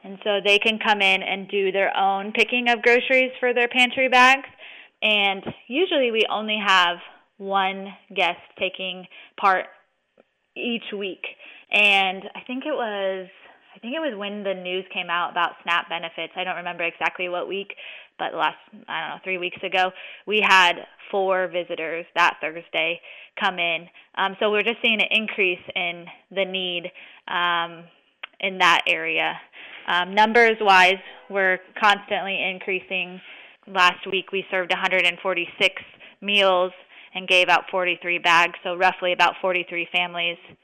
And so they can come in and do their own picking of groceries for their pantry bags. And usually we only have one guest taking part each week. And I think it was when the news came out about SNAP benefits. I don't remember exactly what week, but last, 3 weeks ago, we had 4 visitors that Thursday come in. So we're just seeing an increase in the need in that area. Numbers-wise, we're constantly increasing. Last week we served 146 meals and gave out 43 bags, so roughly about 43 families